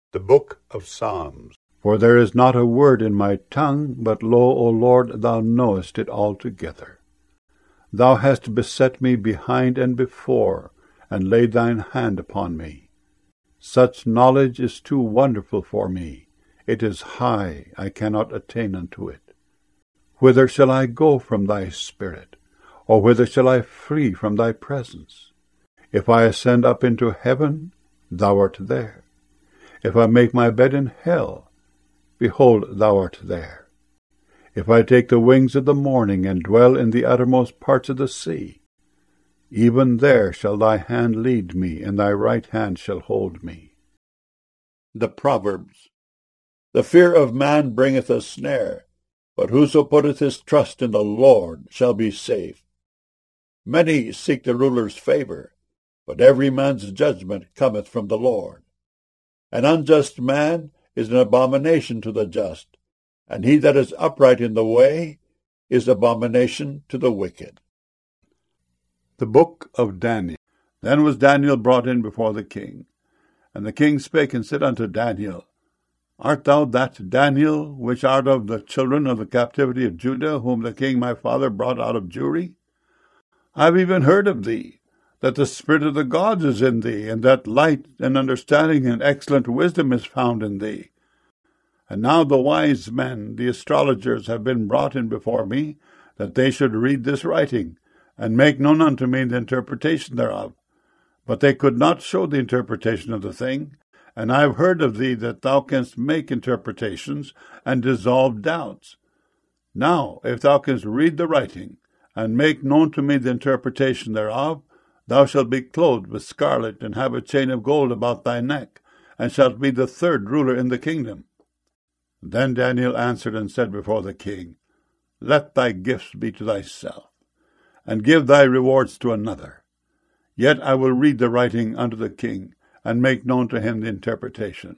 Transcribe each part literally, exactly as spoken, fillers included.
The Book of Psalms. For there is not a word in my tongue, but lo, O Lord, thou knowest it altogether. Thou hast beset me behind and before, and laid thine hand upon me. Such knowledge is too wonderful for me. It is high, I cannot attain unto it. Whither shall I go from thy spirit? Or whither shall I flee from thy presence? If I ascend up into heaven, thou art there. If I make my bed in hell, behold, thou art there. If I take the wings of the morning, and dwell in the uttermost parts of the sea, even there shall thy hand lead me, and thy right hand shall hold me. The Proverbs. The fear of man bringeth a snare, but whoso putteth his trust in the Lord shall be safe. Many seek the ruler's favour, but every man's judgment cometh from the Lord. An unjust man is an abomination to the just, and he that is upright in the way is abomination to the wicked. The Book of Daniel. Then was Daniel brought in before the king. And the king spake and said unto Daniel, Art thou that Daniel, which art of the children of the captivity of Judah, whom the king my father brought out of Jewry? I have even heard of thee, that the spirit of the gods is in thee, and that light and understanding and excellent wisdom is found in thee. And now the wise men, the astrologers, have been brought in before me, that they should read this writing, and make known unto me the interpretation thereof. But they could not show the interpretation of the thing, and I have heard of thee that thou canst make interpretations, and dissolve doubts. Now, if thou canst read the writing, and make known to me the interpretation thereof, thou shalt be clothed with scarlet, and have a chain of gold about thy neck, and shalt be the third ruler in the kingdom. Then Daniel answered and said before the king, Let thy gifts be to thyself, and give thy rewards to another. Yet I will read the writing unto the king, and make known to him the interpretation.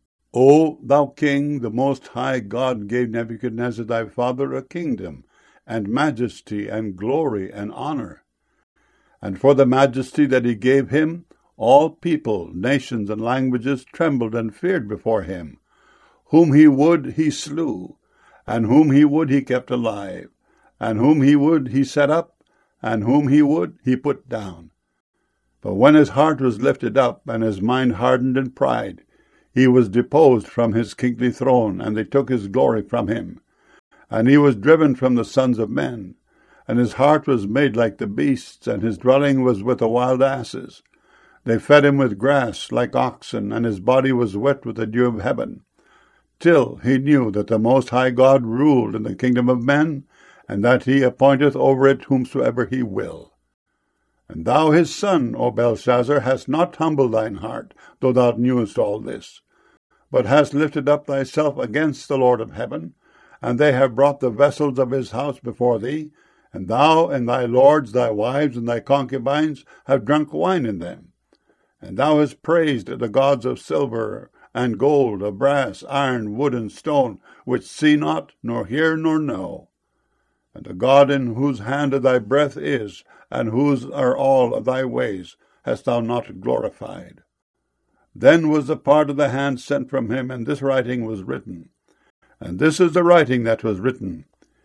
O thou king, the most high God gave Nebuchadnezzar thy father a kingdom, and majesty, and glory, and honor. And for the majesty that he gave him, all people, nations, and languages trembled and feared before him. Whom he would he slew, and whom he would he kept alive, and whom he would he set up, and whom he would he put down. But when his heart was lifted up, and his mind hardened in pride, he was deposed from his kingly throne, and they took his glory from him. And he was driven from the sons of men, and his heart was made like the beasts, and his dwelling was with the wild asses. They fed him with grass like oxen, and his body was wet with the dew of heaven, till he knew that the Most High God ruled in the kingdom of men, and that he appointeth over it whomsoever he will. And thou his son, O Belshazzar, hast not humbled thine heart, though thou knewest all this, but hast lifted up thyself against the Lord of heaven, and they have brought the vessels of his house before thee, and thou and thy lords, thy wives, and thy concubines have drunk wine in them. And thou hast praised the gods of silver and gold, of brass, iron, wood, and stone, which see not, nor hear, nor know. And the God in whose hand thy breath is, and whose are all of thy ways, hast thou not glorified. Then was the part of the hand sent from him, and this writing was written. And this is the writing that was written,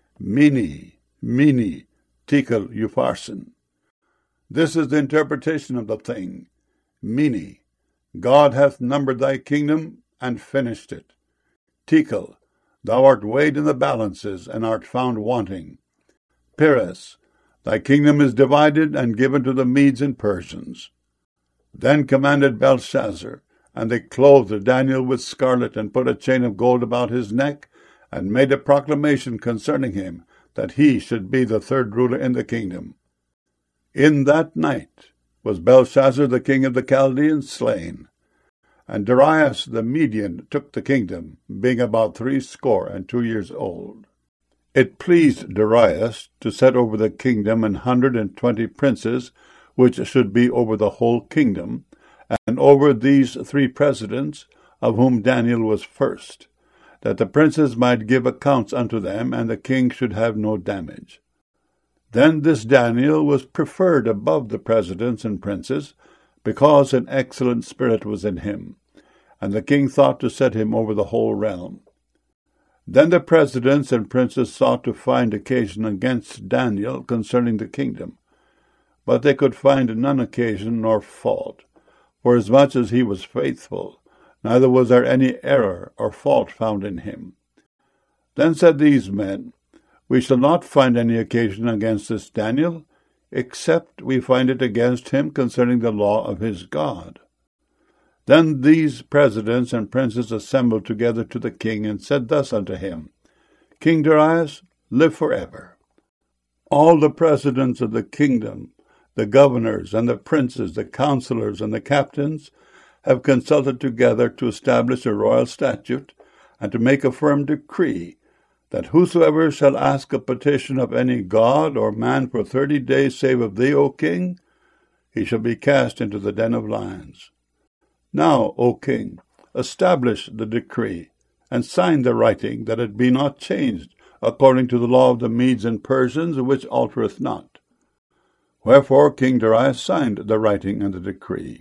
Mene, Mene, Tekel, Upharsin. This is the interpretation of the thing. Mene, God hath numbered thy kingdom, and finished it. Tekel, thou art weighed in the balances, and art found wanting. Peres, thy kingdom is divided, and given to the Medes and Persians. Then commanded Belshazzar, and they clothed Daniel with scarlet, and put a chain of gold about his neck, and made a proclamation concerning him, that he should be the third ruler in the kingdom. In that night was Belshazzar the king of the Chaldeans slain, and Darius the Median took the kingdom, being about threescore and two years old. It pleased Darius to set over the kingdom an hundred and twenty princes, which should be over the whole kingdom, and over these three presidents, of whom Daniel was first, that the princes might give accounts unto them, and the king should have no damage. Then this Daniel was preferred above the presidents and princes, because an excellent spirit was in him, and the king thought to set him over the whole realm. Then the presidents and princes sought to find occasion against Daniel concerning the kingdom, but they could find none occasion nor fault, forasmuch as he was faithful, neither was there any error or fault found in him. Then said these men, We shall not find any occasion against this Daniel, except we find it against him concerning the law of his God. Then these presidents and princes assembled together to the king, and said thus unto him, King Darius, live forever. All the presidents of the kingdom, the governors and the princes, the counselors and the captains, have consulted together to establish a royal statute, and to make a firm decree, that whosoever shall ask a petition of any god or man for thirty days save of thee, O king, he shall be cast into the den of lions. Now, O king, establish the decree, and sign the writing, that it be not changed, according to the law of the Medes and Persians, which altereth not. Wherefore King Darius signed the writing and the decree.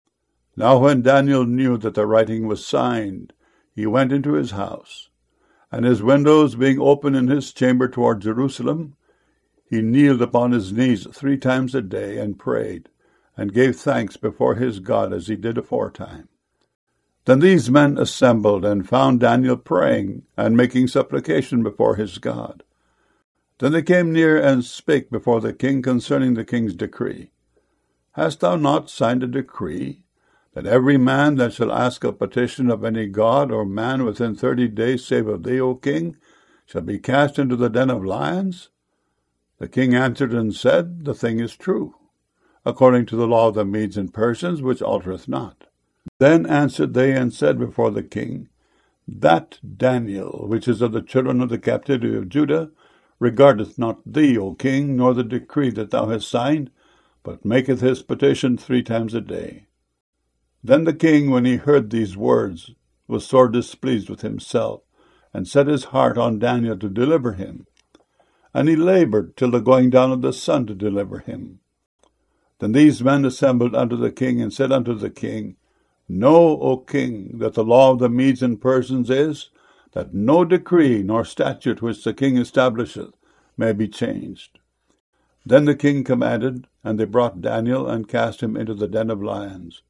Now when Daniel knew that the writing was signed, he went into his house, and his windows being open in his chamber toward Jerusalem, he kneeled upon his knees three times a day, and prayed, and gave thanks before his God as he did aforetime. Then these men assembled, and found Daniel praying, and making supplication before his God. Then they came near, and spake before the king concerning the king's decree. Hast thou not signed a decree, that every man that shall ask a petition of any god or man within thirty days save of thee, O king, shall be cast into the den of lions? The king answered and said, The thing is true, according to the law of the Medes and Persians, which altereth not. Then answered they and said before the king, That Daniel, which is of the children of the captivity of Judah, regardeth not thee, O king, nor the decree that thou hast signed, but maketh his petition three times a day. Then the king, when he heard these words, was sore displeased with himself, and set his heart on Daniel to deliver him. And he labored till the going down of the sun to deliver him. Then these men assembled unto the king, and said unto the king, Know, O king, that the law of the Medes and Persians is, that no decree nor statute which the king establisheth may be changed. Then the king commanded, and they brought Daniel, and cast him into the den of lions.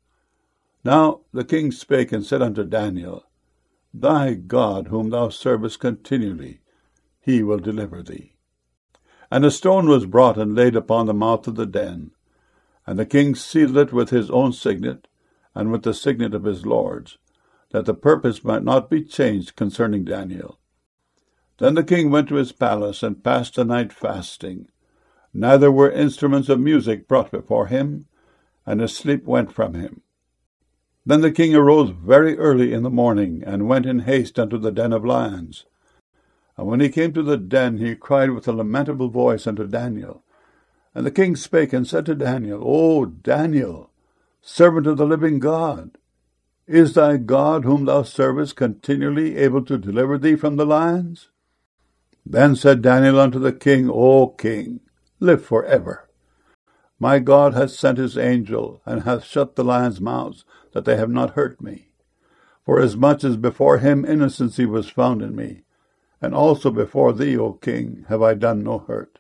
Now the king spake and said unto Daniel, Thy God, whom thou servest continually, he will deliver thee. And a stone was brought and laid upon the mouth of the den, and the king sealed it with his own signet, and with the signet of his lords, that the purpose might not be changed concerning Daniel. Then the king went to his palace, and passed the night fasting. Neither were instruments of music brought before him, and his sleep went from him. Then the king arose very early in the morning, and went in haste unto the den of lions. And when he came to the den, he cried with a lamentable voice unto Daniel. And the king spake and said to Daniel, O Daniel, servant of the living God, is thy God, whom thou servest, continually able to deliver thee from the lions? Then said Daniel unto the king, O king, live for ever. My God hath sent his angel, and hath shut the lions' mouths, that they have not hurt me. Forasmuch as before him innocency was found in me, and also before thee, O king, have I done no hurt.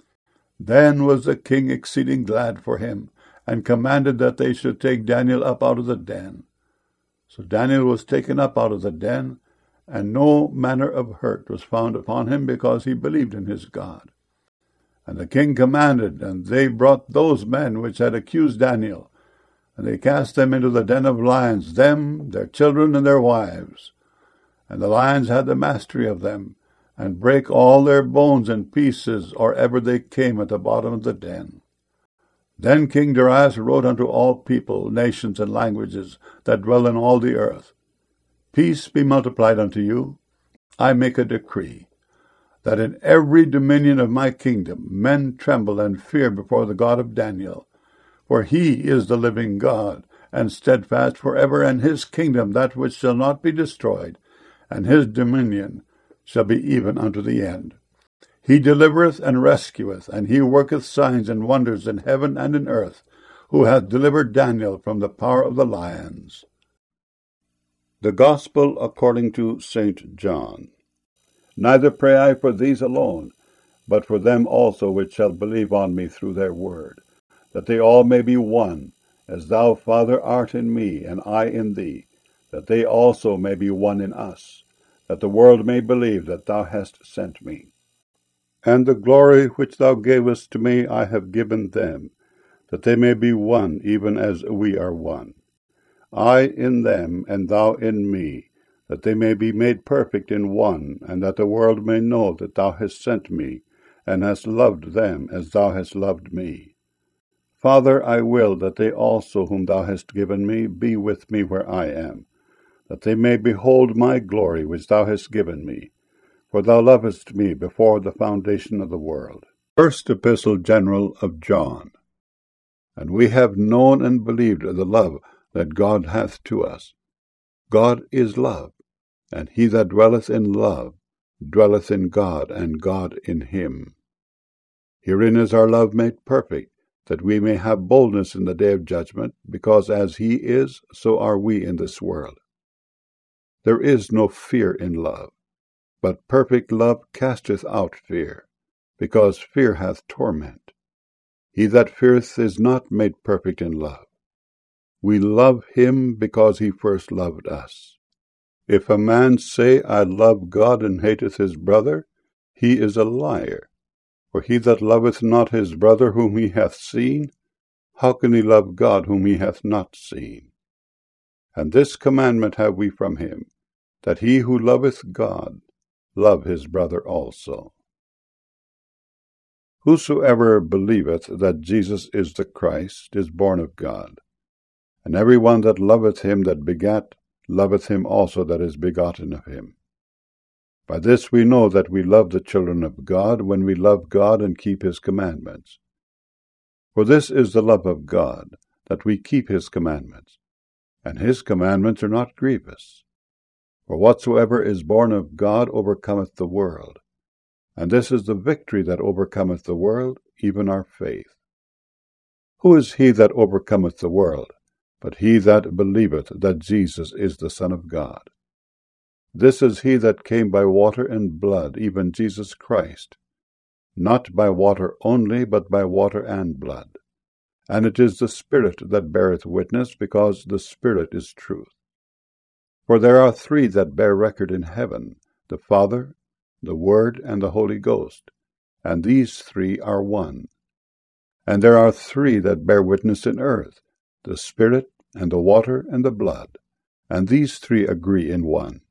Then was the king exceeding glad for him, and commanded that they should take Daniel up out of the den. So Daniel was taken up out of the den, and no manner of hurt was found upon him, because he believed in his God. And the king commanded, and they brought those men which had accused Daniel, and they cast them into the den of lions, them, their children, and their wives. And the lions had the mastery of them, and brake all their bones in pieces, or ever they came at the bottom of the den. Then King Darius wrote unto all people, nations, and languages that dwell in all the earth, Peace be multiplied unto you. I make a decree, that in every dominion of my kingdom men tremble and fear before the God of Daniel, for he is the living God, and steadfast forever, and his kingdom that which shall not be destroyed, and his dominion shall be even unto the end. He delivereth and rescueth, and he worketh signs and wonders in heaven and in earth, who hath delivered Daniel from the power of the lions. The Gospel according to Saint John. Neither pray I for these alone, but for them also which shall believe on me through their word, that they all may be one, as thou, Father, art in me, and I in thee, that they also may be one in us, that the world may believe that thou hast sent me. And the glory which thou gavest to me I have given them, that they may be one, even as we are one. I in them, and thou in me, that they may be made perfect in one, and that the world may know that thou hast sent me, and hast loved them as thou hast loved me. Father, I will that they also whom thou hast given me be with me where I am, that they may behold my glory which thou hast given me, for thou lovest me before the foundation of the world. First Epistle General of John. And we have known and believed the love that God hath to us. God is love, and he that dwelleth in love dwelleth in God, and God in him. Herein is our love made perfect, that we may have boldness in the day of judgment, because as he is, so are we in this world. There is no fear in love, but perfect love casteth out fear, because fear hath torment. He that feareth is not made perfect in love. We love him because he first loved us. If a man say, I love God, and hateth his brother, he is a liar. For he that loveth not his brother whom he hath seen, how can he love God whom he hath not seen? And this commandment have we from him, that he who loveth God love his brother also. Whosoever believeth that Jesus is the Christ is born of God. And every one that loveth him that begat loveth him also that is begotten of him. By this we know that we love the children of God, when we love God and keep his commandments. For this is the love of God, that we keep his commandments, and his commandments are not grievous. For whatsoever is born of God overcometh the world, and this is the victory that overcometh the world, even our faith. Who is he that overcometh the world, but he that believeth that Jesus is the Son of God? This is he that came by water and blood, even Jesus Christ, not by water only, but by water and blood. And it is the Spirit that beareth witness, because the Spirit is truth. For there are three that bear record in heaven, the Father, the Word, and the Holy Ghost, and these three are one. And there are three that bear witness in earth, the Spirit, and the water, and the blood, and these three agree in one.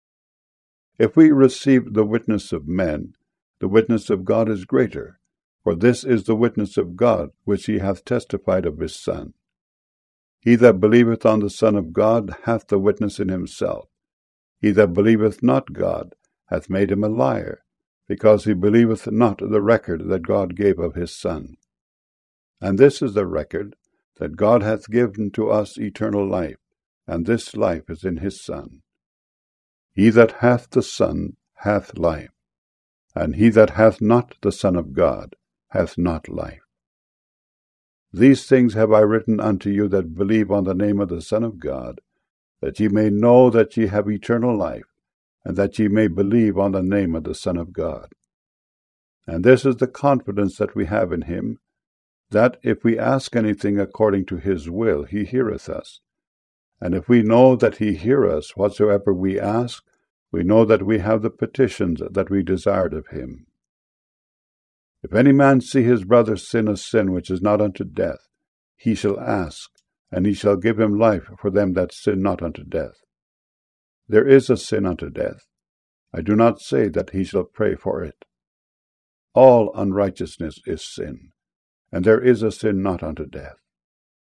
If we receive the witness of men, the witness of God is greater, for this is the witness of God, which he hath testified of his Son. He that believeth on the Son of God hath the witness in himself. He that believeth not God hath made him a liar, because he believeth not the record that God gave of his Son. And this is the record, that God hath given to us eternal life, and this life is in his Son. He that hath the Son hath life, and he that hath not the Son of God hath not life. These things have I written unto you that believe on the name of the Son of God, that ye may know that ye have eternal life, and that ye may believe on the name of the Son of God. And this is the confidence that we have in him, that if we ask anything according to his will, he heareth us. And if we know that he hear us whatsoever we ask, we know that we have the petitions that we desired of him. If any man see his brother sin a sin which is not unto death, he shall ask, and he shall give him life for them that sin not unto death. There is a sin unto death. I do not say that he shall pray for it. All unrighteousness is sin, and there is a sin not unto death.